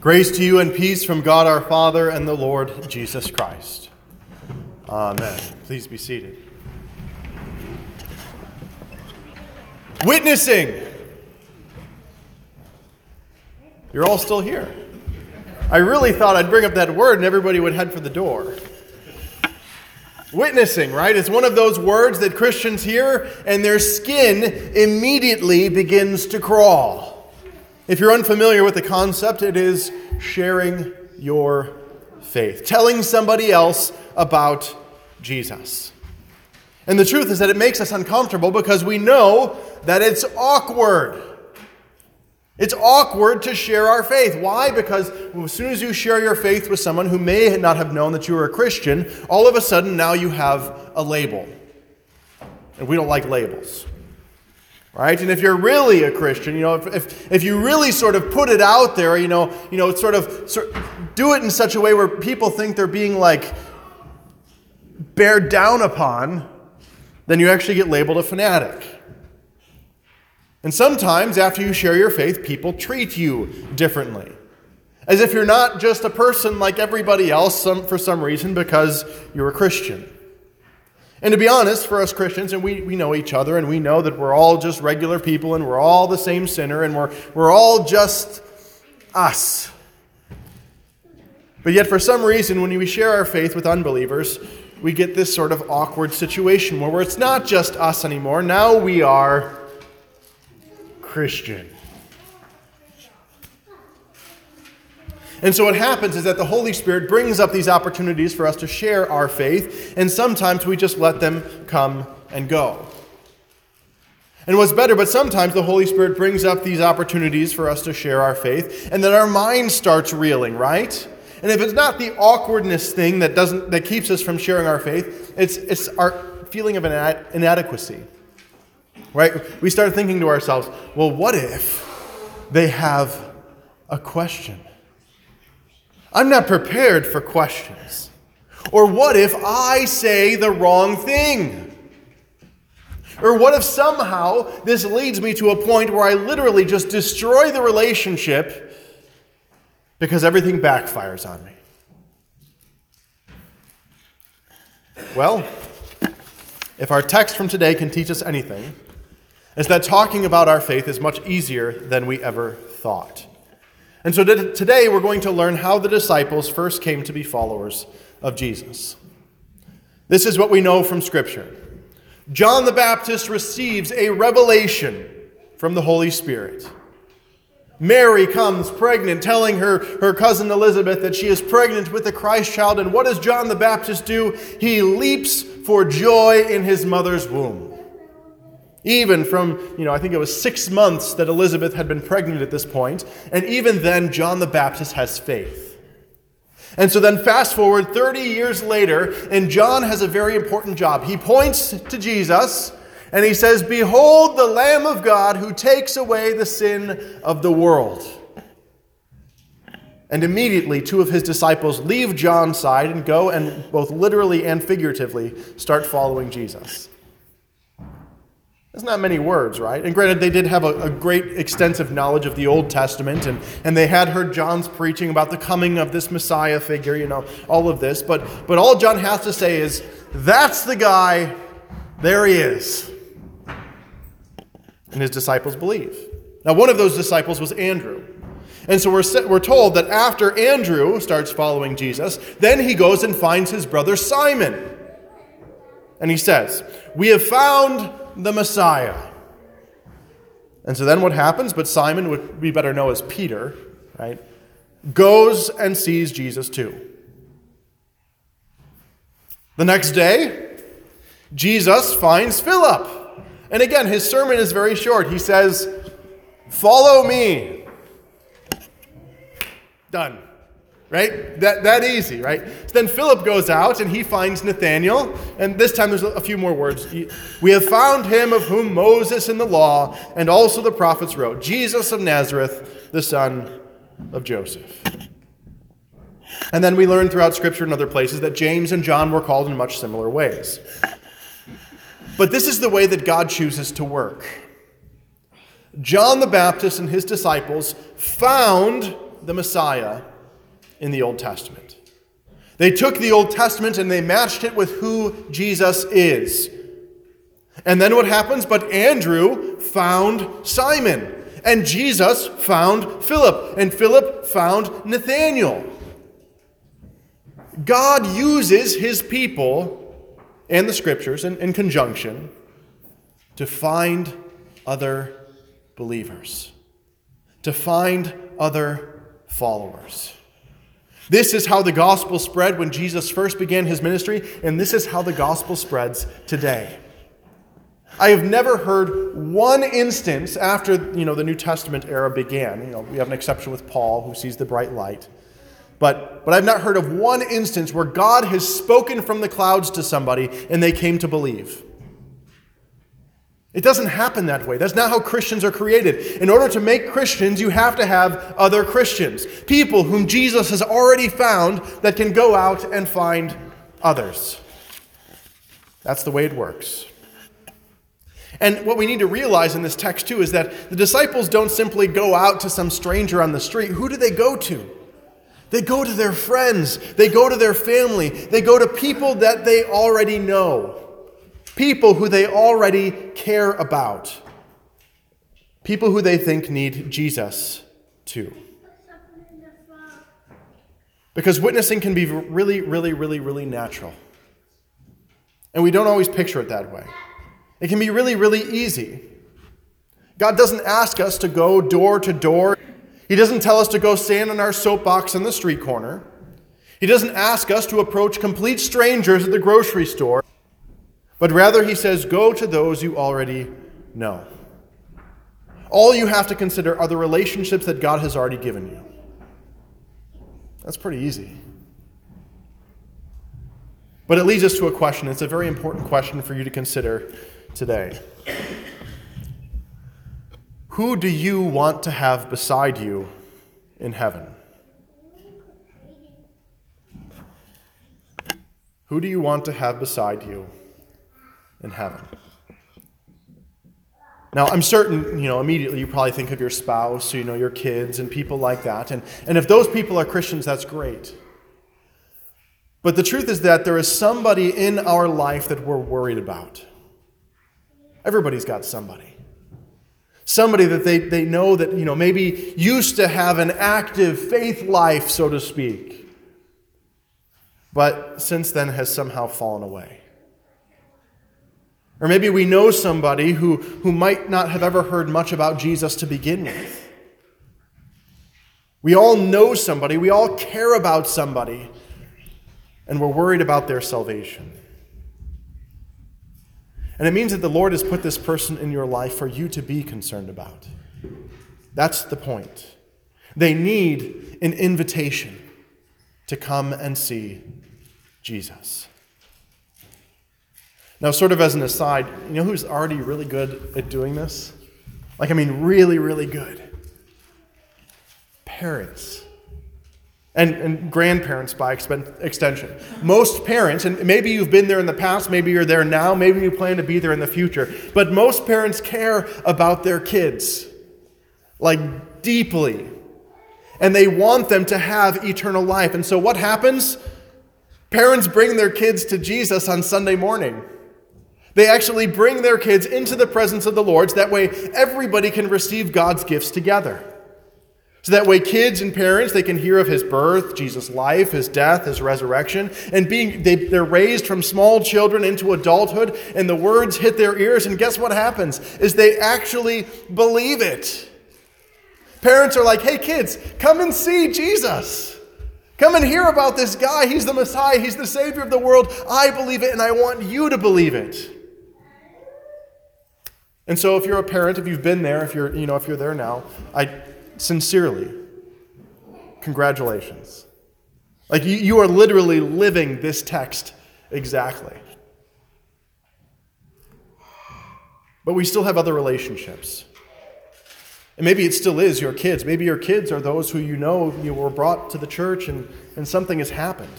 Grace to you and peace from God our Father and the Lord Jesus Christ. Amen. Please be seated. Witnessing. You're all still here. I really thought I'd bring up that word and everybody would head for the door. Witnessing, right? It's one of those words that Christians hear and their skin immediately begins to crawl. If you're unfamiliar with the concept, it is sharing your faith, telling somebody else about Jesus. And the truth is that it makes us uncomfortable because we know that it's awkward. It's awkward to share our faith. Why? Because as soon as you share your faith with someone who may not have known that you were a Christian, all of a sudden now you have a label. And we don't like labels. Right? And if you're really a Christian, if you really sort of put it out there, sort of do it in such a way where people think they're being bared down upon, then you actually get labeled a fanatic. And sometimes after you share your faith, people treat you differently. As if you're not just a person like everybody else for some reason because you're a Christian. And to be honest, for us Christians, and we know each other, and we know that we're all just regular people, and we're all the same sinner, and we're all just us. But yet for some reason, when we share our faith with unbelievers, we get this sort of awkward situation where it's not just us anymore. Now we are Christian. And so what happens is that the Holy Spirit brings up these opportunities for us to share our faith, and sometimes we just let them come and go. And what's better, but sometimes the Holy Spirit brings up these opportunities for us to share our faith, and then our mind starts reeling, right? And if it's not the awkwardness thing that keeps us from sharing our faith, it's our feeling of inadequacy. Right? We start thinking to ourselves, well, what if they have a question? I'm not prepared for questions. Or what if I say the wrong thing? Or what if somehow this leads me to a point where I literally just destroy the relationship because everything backfires on me? Well, if our text from today can teach us anything, it's that talking about our faith is much easier than we ever thought. And so today we're going to learn how the disciples first came to be followers of Jesus. This is what we know from Scripture. John the Baptist receives a revelation from the Holy Spirit. Mary comes pregnant, telling her cousin Elizabeth that she is pregnant with the Christ child. And what does John the Baptist do? He leaps for joy in his mother's womb. Even from, I think it was 6 months that Elizabeth had been pregnant at this point. And even then, John the Baptist has faith. And so then fast forward 30 years later, and John has a very important job. He points to Jesus, and he says, "Behold the Lamb of God who takes away the sin of the world." And immediately, 2 of his disciples leave John's side and go and both literally and figuratively start following Jesus. That's not many words, right? And granted, they did have a great extensive knowledge of the Old Testament, and they had heard John's preaching about the coming of this Messiah figure, all of this. But all John has to say is, that's the guy, there he is. And his disciples believe. Now, one of those disciples was Andrew. And so we're told that after Andrew starts following Jesus, then he goes and finds his brother Simon. And he says, "We have found the Messiah." And so then what happens? But Simon, would be better known as Peter, right, goes and sees Jesus too. The next day, Jesus finds Philip. And again, his sermon is very short. He says, "Follow me." Done. Right? That easy, right? So then Philip goes out and he finds Nathanael. And this time there's a few more words. "We have found him of whom Moses in the law and also the prophets wrote, Jesus of Nazareth, the son of Joseph." And then we learn throughout Scripture and other places that James and John were called in much similar ways. But this is the way that God chooses to work. John the Baptist and his disciples found the Messiah in the Old Testament. They took the Old Testament and they matched it with who Jesus is. And then what happens? But Andrew found Simon, and Jesus found Philip, and Philip found Nathanael. God uses his people and the scriptures in conjunction to find other believers, to find other followers. This is how the gospel spread when Jesus first began his ministry, and this is how the gospel spreads today. I have never heard one instance after, the New Testament era began. We have an exception with Paul, who sees the bright light. But I've not heard of one instance where God has spoken from the clouds to somebody and they came to believe. It doesn't happen that way. That's not how Christians are created. In order to make Christians, you have to have other Christians, people whom Jesus has already found that can go out and find others. That's the way it works. And what we need to realize in this text, too, is that the disciples don't simply go out to some stranger on the street. Who do they go to? They go to their friends. They go to their family. They go to people that they already know. People who they already care about. People who they think need Jesus, too. Because witnessing can be really, really, really, really natural. And we don't always picture it that way. It can be really, really easy. God doesn't ask us to go door to door. He doesn't tell us to go stand on our soapbox on the street corner. He doesn't ask us to approach complete strangers at the grocery store. But rather, he says, go to those you already know. All you have to consider are the relationships that God has already given you. That's pretty easy. But it leads us to a question. It's a very important question for you to consider today. Who do you want to have beside you in heaven? Who do you want to have beside you in heaven? Now, I'm certain, immediately you probably think of your spouse, your kids and people like that. And if those people are Christians, that's great. But the truth is that there is somebody in our life that we're worried about. Everybody's got somebody. Somebody that they know that, maybe used to have an active faith life, so to speak, but since then has somehow fallen away. Or maybe we know somebody who might not have ever heard much about Jesus to begin with. We all know somebody, we all care about somebody, and we're worried about their salvation. And it means that the Lord has put this person in your life for you to be concerned about. That's the point. They need an invitation to come and see Jesus. Now, sort of as an aside, who's already really good at doing this? Really, really good. Parents. And grandparents by extension. Most parents, and maybe you've been there in the past, maybe you're there now, maybe you plan to be there in the future, but most parents care about their kids, deeply. And they want them to have eternal life. And so what happens? Parents bring their kids to Jesus on Sunday morning. They actually bring their kids into the presence of the Lord, so that way everybody can receive God's gifts together. So that way kids and parents, they can hear of his birth, Jesus' life, his death, his resurrection, and they're raised from small children into adulthood, and the words hit their ears, and guess what happens? Is they actually believe it. Parents are like, hey kids, come and see Jesus. Come and hear about this guy. He's the Messiah. He's the Savior of the world. I believe it, and I want you to believe it. And so if you're a parent, if you've been there, if you're there now, sincerely, congratulations. You are literally living this text exactly. But we still have other relationships. And maybe it still is your kids. Maybe your kids are those who you were brought to the church and something has happened.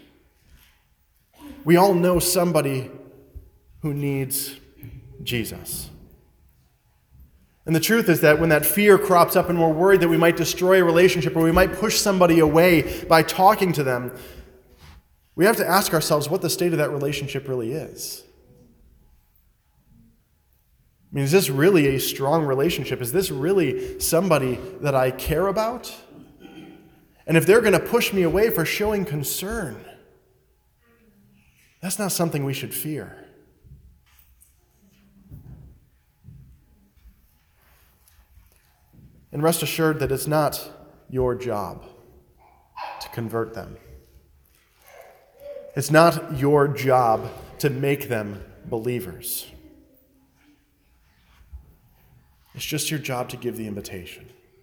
We all know somebody who needs Jesus. And the truth is that when that fear crops up and we're worried that we might destroy a relationship or we might push somebody away by talking to them, we have to ask ourselves what the state of that relationship really is. I mean, is this really a strong relationship? Is this really somebody that I care about? And if they're going to push me away for showing concern, that's not something we should fear. And rest assured that it's not your job to convert them. It's not your job to make them believers. It's just your job to give the invitation.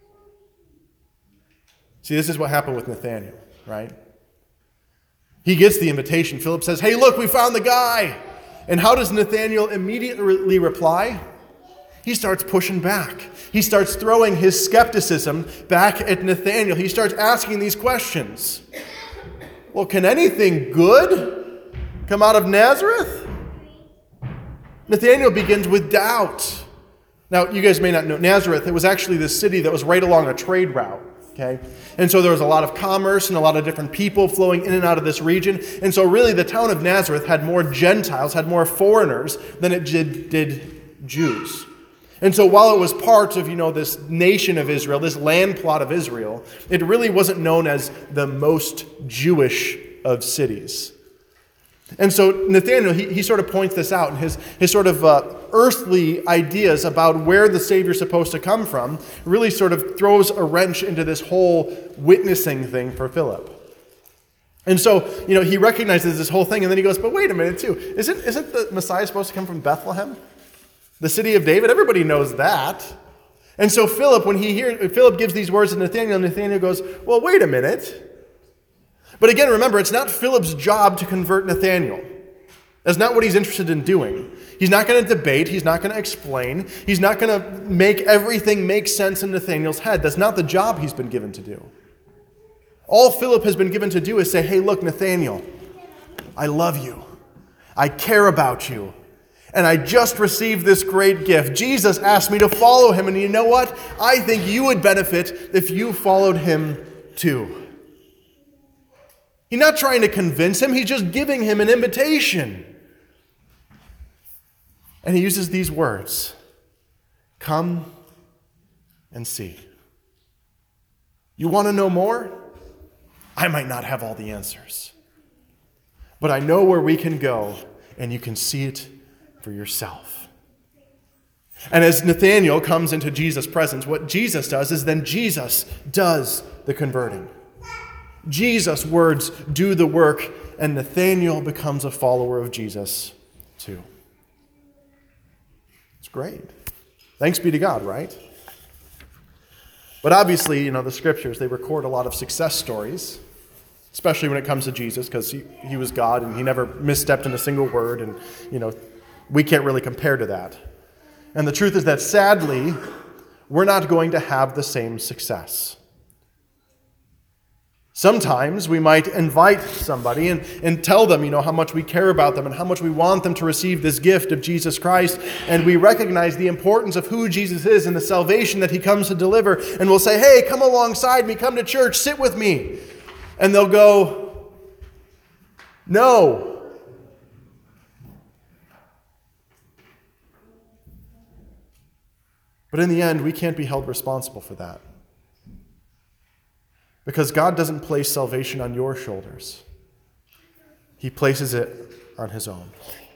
See, this is what happened with Nathanael, right? He gets the invitation. Philip says, "Hey, look, we found the guy." And how does Nathanael immediately reply? He starts pushing back. He starts throwing his skepticism back at Nathanael. He starts asking these questions. Well, can anything good come out of Nazareth? Nathanael begins with doubt. Now, you guys may not know, Nazareth, it was actually this city that was right along a trade route. Okay? And so there was a lot of commerce and a lot of different people flowing in and out of this region. And so really the town of Nazareth had more Gentiles, had more foreigners than it did Jews. And so while it was part of, this nation of Israel, this land plot of Israel, it really wasn't known as the most Jewish of cities. And so Nathanael, he sort of points this out, and his sort of earthly ideas about where the Savior's supposed to come from really sort of throws a wrench into this whole witnessing thing for Philip. And so, he recognizes this whole thing, and then he goes, but wait a minute too, isn't the Messiah supposed to come from Bethlehem? The city of David? Everybody knows that. And so Philip, when Philip gives these words to Nathanael goes, well, wait a minute. But again, remember, it's not Philip's job to convert Nathanael. That's not what he's interested in doing. He's not going to debate. He's not going to explain. He's not going to make everything make sense in Nathanael's head. That's not the job he's been given to do. All Philip has been given to do is say, hey, look, Nathanael, I love you. I care about you. And I just received this great gift. Jesus asked me to follow him. And you know what? I think you would benefit if you followed him too. He's not trying to convince him. He's just giving him an invitation. And he uses these words. Come and see. You want to know more? I might not have all the answers. But I know where we can go, and you can see it for yourself. And as Nathanael comes into Jesus' presence, what Jesus does is then Jesus does the converting. Jesus' words do the work, and Nathanael becomes a follower of Jesus too. It's great. Thanks be to God, right? But obviously, the scriptures, they record a lot of success stories, especially when it comes to Jesus, because he was God and he never misstepped in a single word, and, we can't really compare to that. And the truth is that, sadly, we're not going to have the same success. Sometimes we might invite somebody and tell them, how much we care about them and how much we want them to receive this gift of Jesus Christ. And we recognize the importance of who Jesus is and the salvation that he comes to deliver. And we'll say, hey, come alongside me, come to church, sit with me. And they'll go, no. But in the end, we can't be held responsible for that. Because God doesn't place salvation on your shoulders. He places it on his own.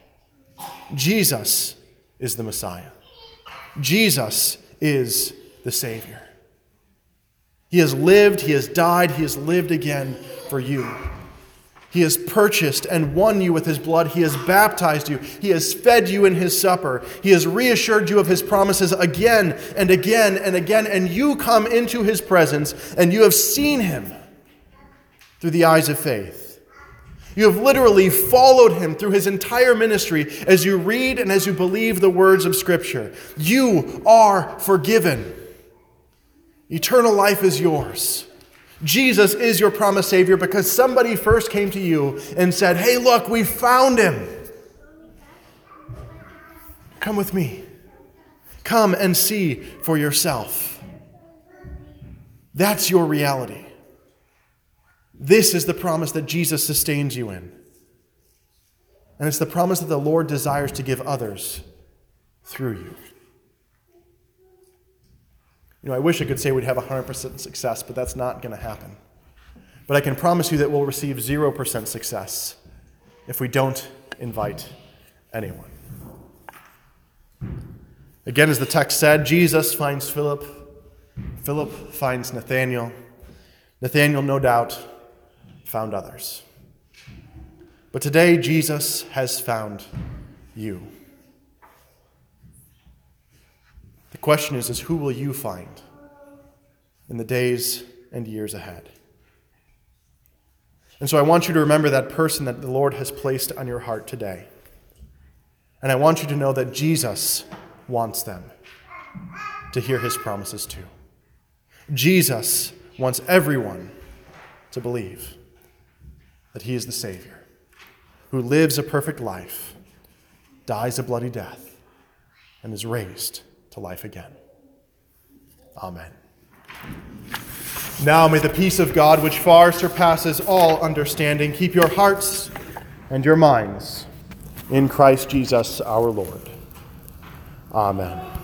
Jesus is the Messiah. Jesus is the Savior. He has lived, he has died, he has lived again for you. He has purchased and won you with his blood. He has baptized you. He has fed you in his supper. He has reassured you of his promises again and again and again. And you come into his presence and you have seen him through the eyes of faith. You have literally followed him through his entire ministry as you read and as you believe the words of Scripture. You are forgiven. Eternal life is yours. Jesus is your promised Savior because somebody first came to you and said, hey, look, we found him. Come with me. Come and see for yourself. That's your reality. This is the promise that Jesus sustains you in. And it's the promise that the Lord desires to give others through you. I wish I could say we'd have 100% success, but that's not going to happen. But I can promise you that we'll receive 0% success if we don't invite anyone. Again, as the text said, Jesus finds Philip. Philip finds Nathanael. Nathanael, no doubt, found others. But today, Jesus has found you. The question is who will you find in the days and years ahead? And so I want you to remember that person that the Lord has placed on your heart today. And I want you to know that Jesus wants them to hear his promises too. Jesus wants everyone to believe that he is the Savior, who lives a perfect life, dies a bloody death, and is raised to life again. Amen. Now may the peace of God, which far surpasses all understanding, keep your hearts and your minds in Christ Jesus our Lord. Amen.